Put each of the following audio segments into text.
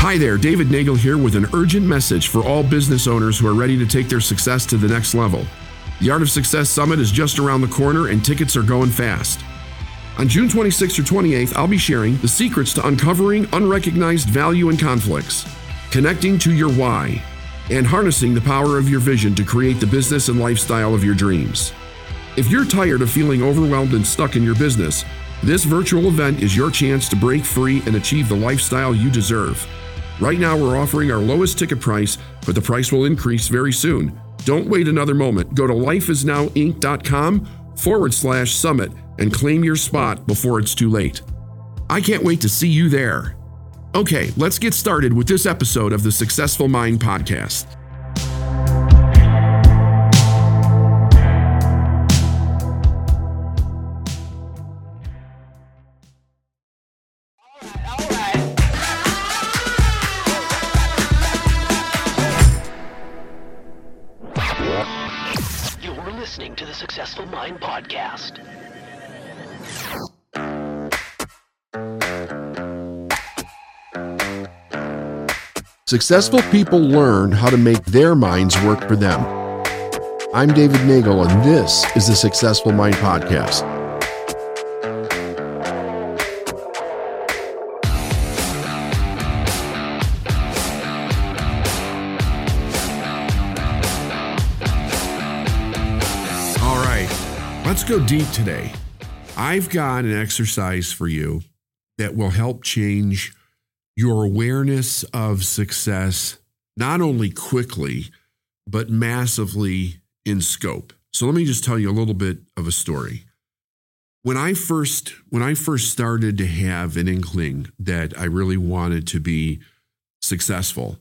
Hi there, David Nagel here with an urgent message for all business owners who are ready to take their success to the next level. The Art of Success Summit is just around the corner and tickets are going fast. On June 26th or 28th, I'll be sharing the secrets to uncovering unrecognized value and conflicts, connecting to your why, and harnessing the power of your vision to create the business and lifestyle of your dreams. If you're tired of feeling overwhelmed and stuck in your business, this virtual event is your chance to break free and achieve the lifestyle you deserve. Right now, we're offering our lowest ticket price, but the price will increase very soon. Don't wait another moment. Go to lifeisnowinc.com/summit and claim your spot before it's too late. I can't wait to see you there. Okay, let's get started with this episode of the Successful Mind Podcast. You're listening to the Successful Mind Podcast. Successful people learn how to make their minds work for them. I'm David Nagel, and this is the Successful Mind Podcast. All right, let's go deep today. I've got an exercise for you that will help change your awareness of success, not only quickly, but massively in scope. So let me just tell you a little bit of a story. When I first started to have an inkling that I really wanted to be successful,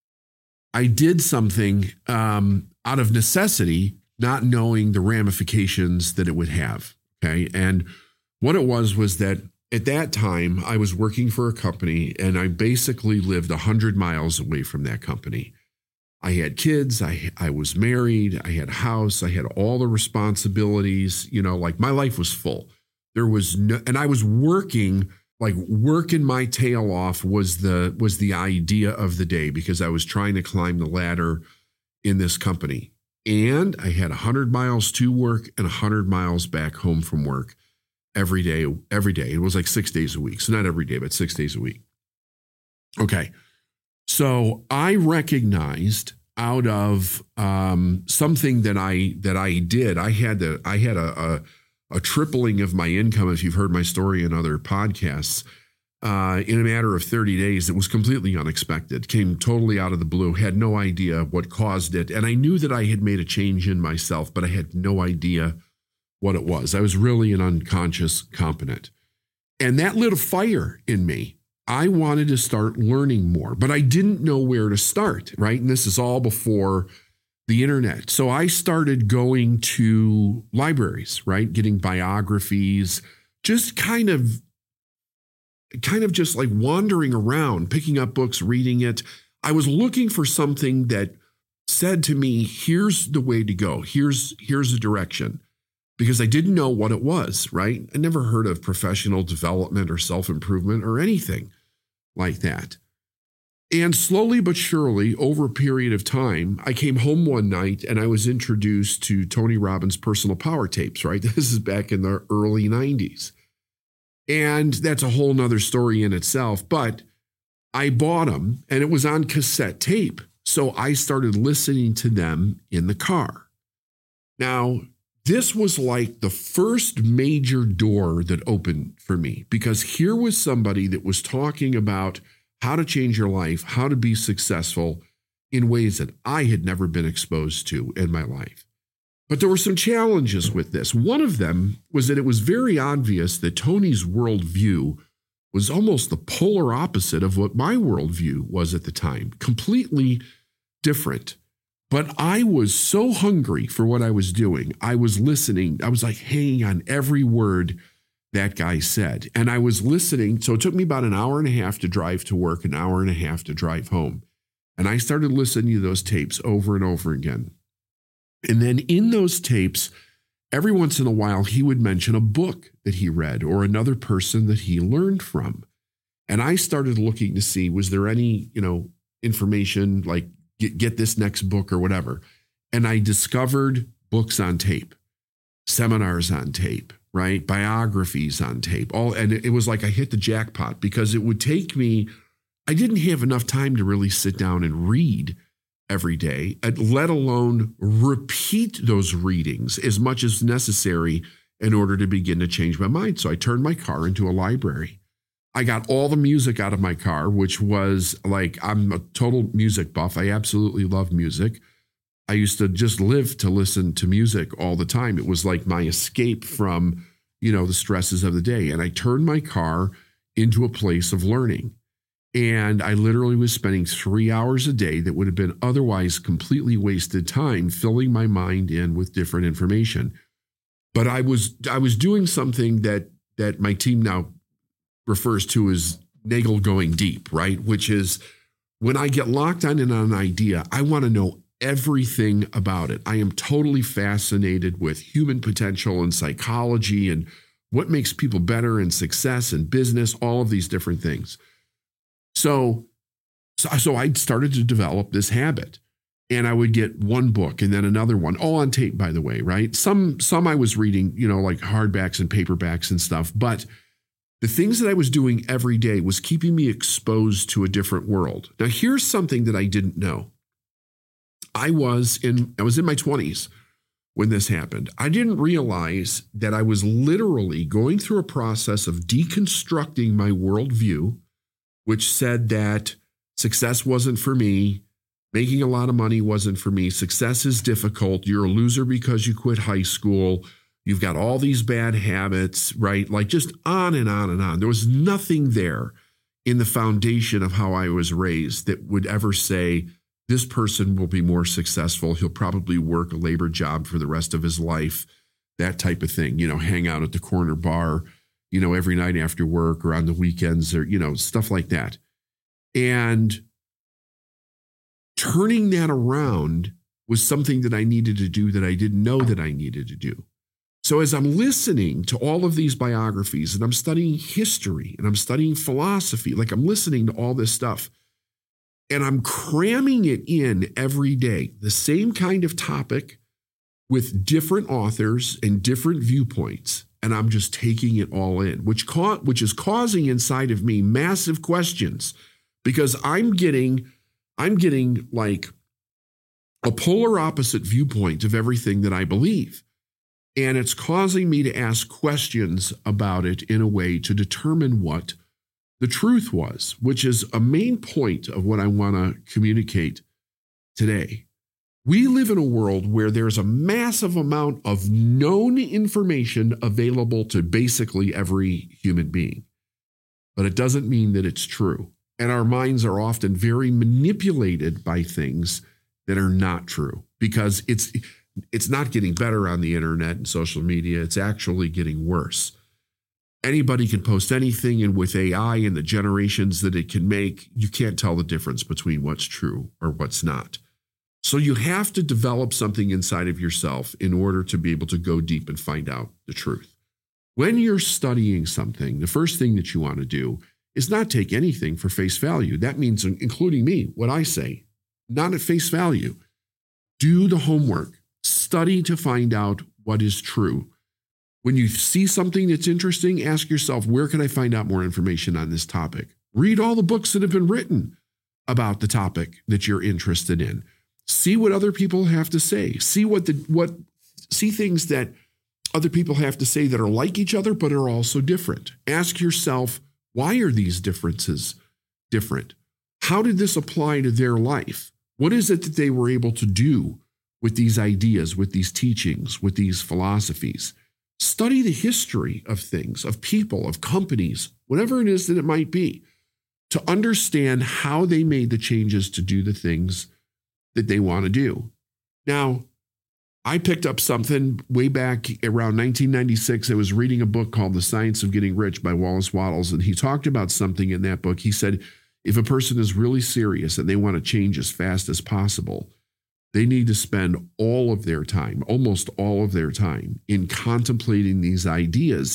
I did something out of necessity, not knowing the ramifications that it would have. Okay. And what it was that at that time, I was working for a company and I basically lived 100 miles away from that company. I had kids, I was married, I had a house, I had all the responsibilities, like my life was full. There was no, and I was working my tail off was the idea of the day because I was trying to climb the ladder in this company. And I had 100 miles to work and 100 miles back home from work. Every day. It was like 6 days a week. So not every day, but 6 days a week. Okay. So I recognized out of something that I did, I had a tripling of my income, if you've heard my story in other podcasts, in a matter of 30 days. It was completely unexpected, came totally out of the blue, had no idea what caused it. And I knew that I had made a change in myself, but I had no idea what it was. I was really an unconscious competent. And that lit a fire in me. I wanted to start learning more, but I didn't know where to start, right? And this is all before the internet. So I started going to libraries, right? Getting biographies, just kind of just like wandering around, picking up books, reading it. I was looking for something that said to me, here's the way to go. Here's the direction. Because I didn't know what it was, right? I never heard of professional development or self-improvement or anything like that. And slowly but surely, over a period of time, I came home one night and I was introduced to Tony Robbins' personal power tapes, right? This is back in the early 90s. And that's a whole nother story in itself, but I bought them and it was on cassette tape. So I started listening to them in the car. Now, this was like the first major door that opened for me because here was somebody that was talking about how to change your life, how to be successful in ways that I had never been exposed to in my life. But there were some challenges with this. One of them was that it was very obvious that Tony's worldview was almost the polar opposite of what my worldview was at the time, completely different. But I was so hungry for what I was doing. I was listening. I was like hanging on every word that guy said. And I was listening. So it took me about an hour and a half to drive to work, an hour and a half to drive home. And I started listening to those tapes over and over again. And then in those tapes, every once in a while, he would mention a book that he read or another person that he learned from. And I started looking to see, was there any, information like get this next book or whatever. And I discovered books on tape, seminars on tape, right? Biographies on tape, and it was like I hit the jackpot because it would take me, I didn't have enough time to really sit down and read every day, let alone repeat those readings as much as necessary in order to begin to change my mind. So I turned my car into a library. I got all the music out of my car, which was like, I'm a total music buff. I absolutely love music. I used to just live to listen to music all the time. It was like my escape from, the stresses of the day. And I turned my car into a place of learning. And I literally was spending 3 hours a day that would have been otherwise completely wasted time filling my mind in with different information. But I was doing something that my team now refers to as Nagel going deep, right? Which is when I get locked on an idea, I want to know everything about it. I am totally fascinated with human potential and psychology and what makes people better and success and business, all of these different things. So I started to develop this habit, and I would get one book and then another one, all on tape, by the way, right? Some I was reading, like hardbacks and paperbacks and stuff, but the things that I was doing every day was keeping me exposed to a different world. Now, here's something that I didn't know. I was in my 20s when this happened. I didn't realize that I was literally going through a process of deconstructing my worldview, which said that success wasn't for me, making a lot of money wasn't for me, success is difficult, you're a loser because you quit high school, you've got all these bad habits, right? Like just on and on and on. There was nothing there in the foundation of how I was raised that would ever say, this person will be more successful. He'll probably work a labor job for the rest of his life, that type of thing, hang out at the corner bar, every night after work or on the weekends or, stuff like that. And turning that around was something that I needed to do that I didn't know that I needed to do. So as I'm listening to all of these biographies and I'm studying history and I'm studying philosophy, like I'm listening to all this stuff, and I'm cramming it in every day, the same kind of topic with different authors and different viewpoints. And I'm just taking it all in, which is causing inside of me massive questions because I'm getting like a polar opposite viewpoint of everything that I believe. And it's causing me to ask questions about it in a way to determine what the truth was, which is a main point of what I want to communicate today. We live in a world where there's a massive amount of known information available to basically every human being, but it doesn't mean that it's true. And our minds are often very manipulated by things that are not true because it's not getting better on the internet and social media. It's actually getting worse. Anybody can post anything, and with AI and the generations that it can make, you can't tell the difference between what's true or what's not. So you have to develop something inside of yourself in order to be able to go deep and find out the truth. When you're studying something, the first thing that you want to do is not take anything for face value. That means, including me, what I say, not at face value. Do the homework. Study to find out what is true. When you see something that's interesting, ask yourself, where can I find out more information on this topic? Read all the books that have been written about the topic that you're interested in. See what other people have to say. See see things that other people have to say that are like each other, but are also different. Ask yourself, why are these differences different? How did this apply to their life? What is it that they were able to do with these ideas, with these teachings, with these philosophies? Study the history of things, of people, of companies, whatever it is that it might be, to understand how they made the changes to do the things that they want to do. Now, I picked up something way back around 1996. I was reading a book called The Science of Getting Rich by Wallace Wattles, and he talked about something in that book. He said, if a person is really serious and they want to change as fast as possible, they need to spend all of their time, almost all of their time, in contemplating these ideas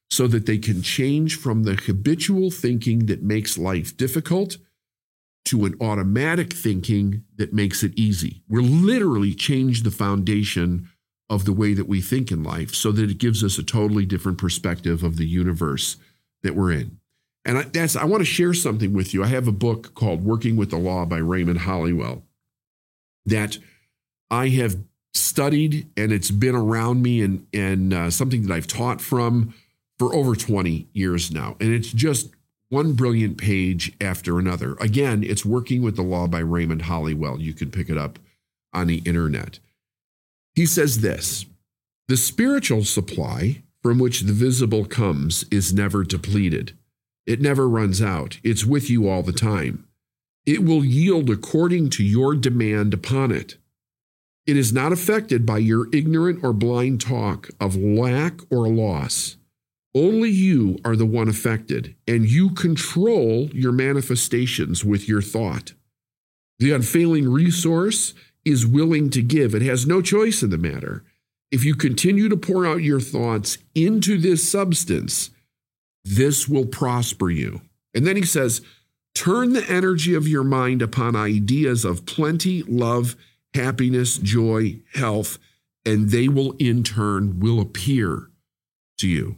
so that they can change from the habitual thinking that makes life difficult to an automatic thinking that makes it easy. We're literally changed the foundation of the way that we think in life so that it gives us a totally different perspective of the universe that we're in. And I want to share something with you. I have a book called Working with the Law by Raymond Hollywell that I have studied, and it's been around me and something that I've taught from for over 20 years now. And it's just one brilliant page after another. Again, it's Working with the Law by Raymond Hollywell. You can pick it up on the internet. He says this: the spiritual supply from which the visible comes is never depleted. It never runs out. It's with you all the time. It will yield according to your demand upon it. It is not affected by your ignorant or blind talk of lack or loss. Only you are the one affected, and you control your manifestations with your thought. The unfailing resource is willing to give. It has no choice in the matter. If you continue to pour out your thoughts into this substance, this will prosper you. And then he says, turn the energy of your mind upon ideas of plenty, love, happiness, joy, health, and they will in turn will appear to you.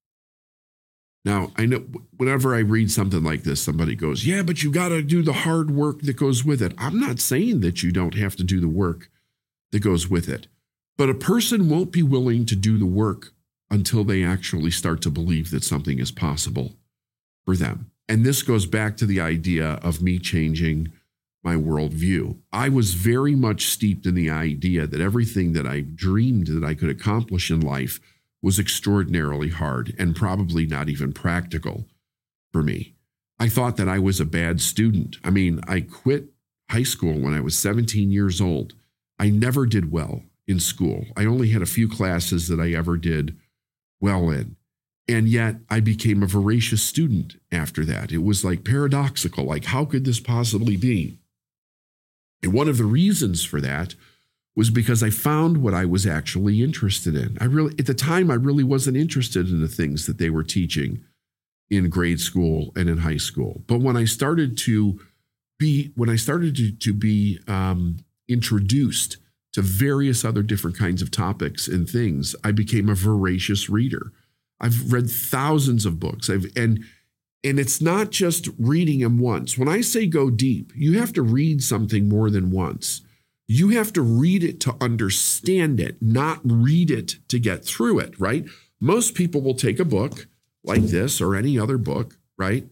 Now, I know whenever I read something like this, somebody goes, yeah, but you got to do the hard work that goes with it. I'm not saying that you don't have to do the work that goes with it, but a person won't be willing to do the work until they actually start to believe that something is possible for them. And this goes back to the idea of me changing my worldview. I was very much steeped in the idea that everything that I dreamed that I could accomplish in life was extraordinarily hard and probably not even practical for me. I thought that I was a bad student. I mean, I quit high school when I was 17 years old. I never did well in school. I only had a few classes that I ever did well in. And yet I became a voracious student after that. It was like paradoxical. Like, how could this possibly be? And one of the reasons for that was because I found what I was actually interested in. At the time, I really wasn't interested in the things that they were teaching in grade school and in high school. But when I started to be introduced to various other different kinds of topics and things, I became a voracious reader. I've read thousands of books. And it's not just reading them once. When I say go deep, you have to read something more than once. You have to read it to understand it, not read it to get through it, right? Most people will take a book like this or any other book, right?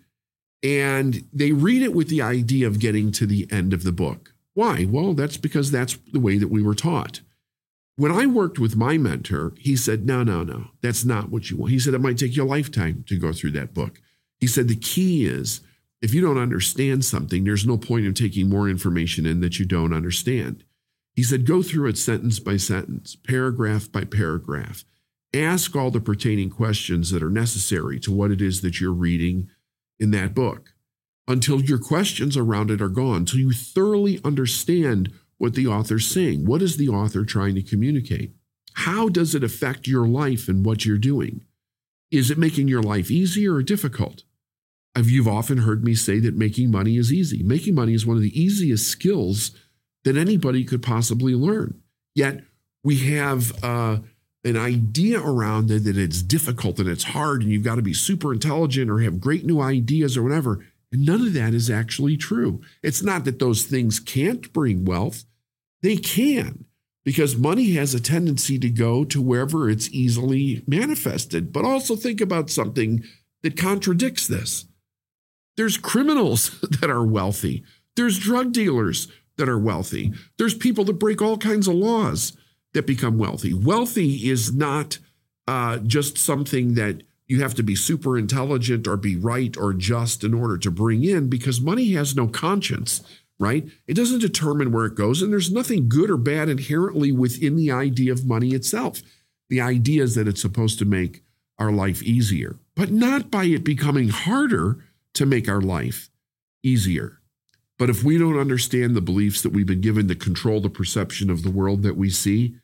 And they read it with the idea of getting to the end of the book. Why? Well, that's because that's the way that we were taught. When I worked with my mentor, he said, no, that's not what you want. He said, it might take you a lifetime to go through that book. He said, the key is, if you don't understand something, there's no point in taking more information in that you don't understand. He said, go through it sentence by sentence, paragraph by paragraph. Ask all the pertaining questions that are necessary to what it is that you're reading in that book until your questions around it are gone, until you thoroughly understand what the author's saying. What is the author trying to communicate? How does it affect your life and what you're doing? Is it making your life easier or difficult? You've often heard me say that making money is easy. Making money is one of the easiest skills that anybody could possibly learn. Yet we have an idea around it that it's difficult and it's hard and you've got to be super intelligent or have great new ideas or whatever. And none of that is actually true. It's not that those things can't bring wealth. They can, because money has a tendency to go to wherever it's easily manifested. But also think about something that contradicts this. There's criminals that are wealthy. There's drug dealers that are wealthy. There's people that break all kinds of laws that become wealthy. Wealthy is not just something that you have to be super intelligent or be right or just in order to bring in, because money has no conscience, right? It doesn't determine where it goes, and there's nothing good or bad inherently within the idea of money itself. The idea is that it's supposed to make our life easier, but not by it becoming harder to make our life easier. But if we don't understand the beliefs that we've been given to control the perception of the world that we see,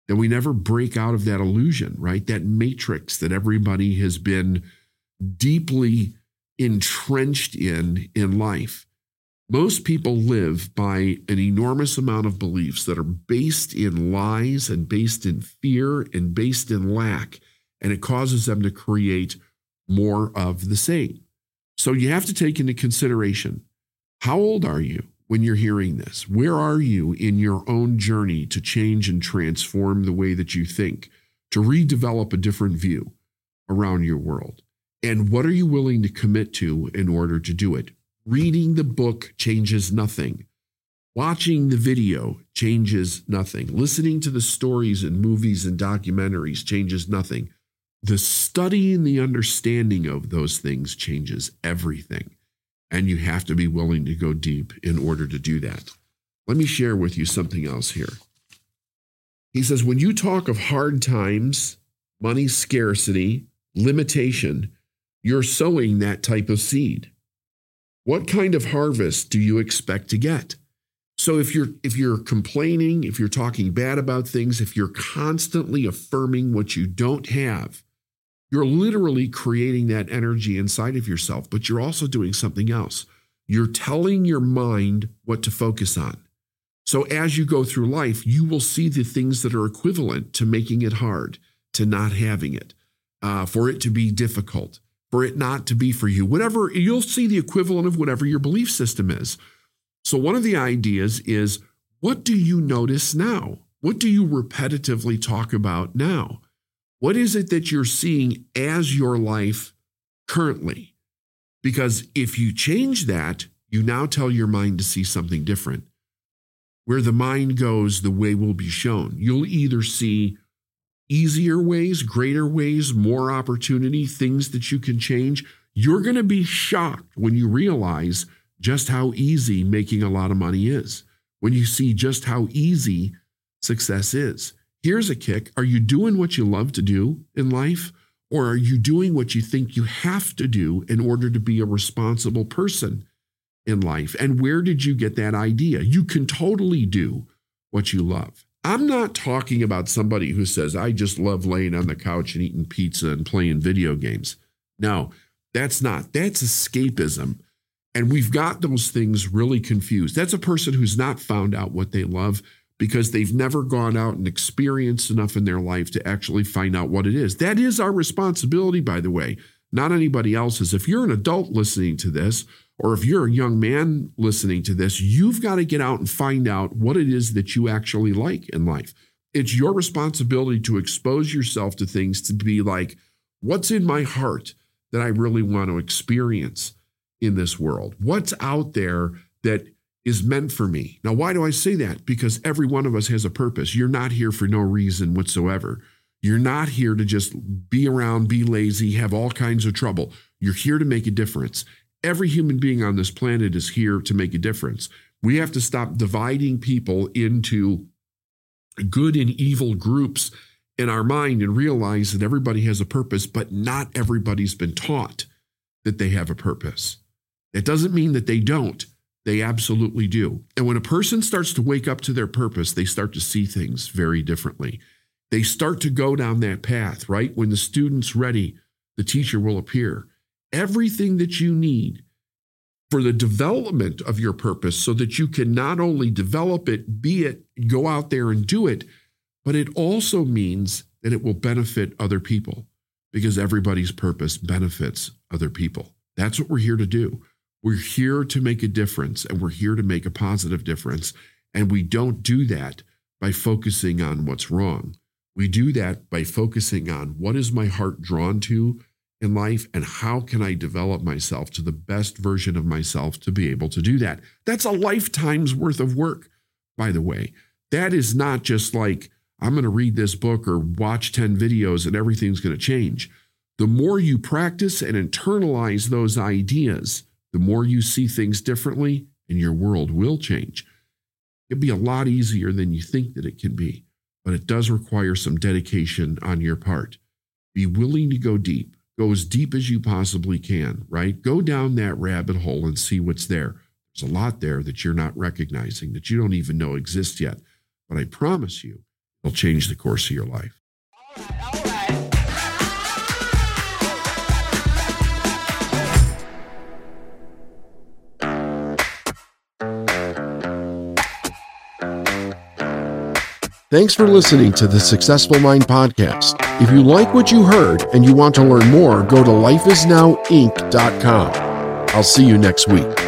that we never break out of that illusion, right? That matrix that everybody has been deeply entrenched in life. Most people live by an enormous amount of beliefs that are based in lies and based in fear and based in lack, and it causes them to create more of the same. So you have to take into consideration, how old are you when you're hearing this? Where are you in your own journey to change and transform the way that you think, to redevelop a different view around your world? And what are you willing to commit to in order to do it? Reading the book changes nothing. Watching the video changes nothing. Listening to the stories and movies and documentaries changes nothing. The study and the understanding of those things changes everything. And you have to be willing to go deep in order to do that. Let me share with you something else here. He says, when you talk of hard times, money scarcity, limitation, you're sowing that type of seed. What kind of harvest do you expect to get? So if you're complaining, if you're talking bad about things, if you're constantly affirming what you don't have, you're literally creating that energy inside of yourself, but you're also doing something else. You're telling your mind what to focus on. So as you go through life, you will see the things that are equivalent to making it hard, to not having it, for it to be difficult, for it not to be for you. Whatever, you'll see the equivalent of whatever your belief system is. So one of the ideas is, what do you notice now? What do you repetitively talk about now? What is it that you're seeing as your life currently? Because if you change that, you now tell your mind to see something different. Where the mind goes, the way will be shown. You'll either see easier ways, greater ways, more opportunity, things that you can change. You're going to be shocked when you realize just how easy making a lot of money is, when you see just how easy success is. Here's a kick. Are you doing what you love to do in life, or are you doing what you think you have to do in order to be a responsible person in life? And where did you get that idea? You can totally do what you love. I'm not talking about somebody who says, I just love laying on the couch and eating pizza and playing video games. No, that's escapism. And we've got those things really confused. That's a person who's not found out what they love because they've never gone out and experienced enough in their life to actually find out what it is. That is our responsibility, by the way, not anybody else's. If you're an adult listening to this, or if you're a young man listening to this, you've got to get out and find out what it is that you actually like in life. It's your responsibility to expose yourself to things, to be like, what's in my heart that I really want to experience in this world? What's out there that is meant for me? Now, why do I say that? Because every one of us has a purpose. You're not here for no reason whatsoever. You're not here to just be around, be lazy, have all kinds of trouble. You're here to make a difference. Every human being on this planet is here to make a difference. We have to stop dividing people into good and evil groups in our mind and realize that everybody has a purpose, but not everybody's been taught that they have a purpose. It doesn't mean that they don't. They absolutely do. And when a person starts to wake up to their purpose, they start to see things very differently. They start to go down that path, right? When the student's ready, the teacher will appear. Everything that you need for the development of your purpose so that you can not only develop it, be it, go out there and do it, but it also means that it will benefit other people because everybody's purpose benefits other people. That's what we're here to do. We're here to make a difference, and we're here to make a positive difference. And we don't do that by focusing on what's wrong. We do that by focusing on what is my heart drawn to in life, and how can I develop myself to the best version of myself to be able to do that? That's a lifetime's worth of work, by the way. That is not just like, I'm going to read this book or watch 10 videos and everything's going to change. The more you practice and internalize those ideas, the more you see things differently, and your world will change. It'll be a lot easier than you think that it can be, but it does require some dedication on your part. Be willing to go deep. Go as deep as you possibly can, right? Go down that rabbit hole and see what's there. There's a lot there that you're not recognizing, that you don't even know exists yet. But I promise you, will change the course of your life. Thanks for listening to the Successful Mind Podcast. If you like what you heard and you want to learn more, go to lifeisnowinc.com. I'll see you next week.